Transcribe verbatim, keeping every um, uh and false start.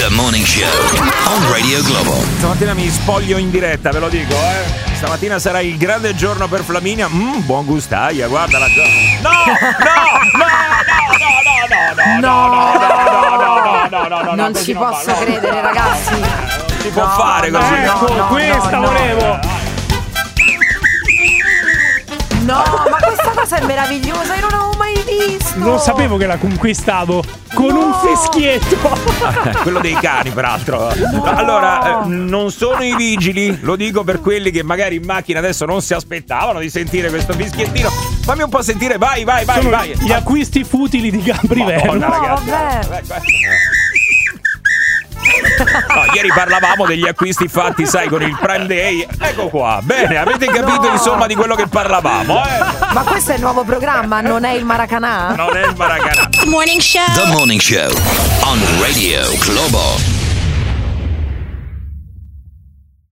The Morning Show on Radio Globo. Stamattina mi spoglio in diretta, ve lo dico, eh. Stamattina sarà il grande giorno per Flaminia. Mmm, buon gustaia, guarda la giornata. No, no, no, no, no, no, no, no, no, no, no, non ci posso credere, ragazzi. Non si può fare così. Ecco, questa volevo. No, ma questa cosa è meravigliosa, io non l'avevo mai visto. Non sapevo che la conquistavo con no. un fischietto. Quello dei cani, peraltro. No. Allora, eh, non sono i vigili, lo dico per quelli che magari in macchina adesso non si aspettavano di sentire questo fischiettino. Fammi un po' sentire, vai, vai, vai, sono vai. Gli acquisti futili di Gambri Vero. No, vabbè. No, ieri parlavamo degli acquisti fatti, sai, con il Prime Day. Ecco qua, bene, avete capito no. insomma di quello che parlavamo, eh? Ma questo è il nuovo programma, non è il Maracanã? Non è il Maracanã. Morning Show. The Morning Show on Radio Globo.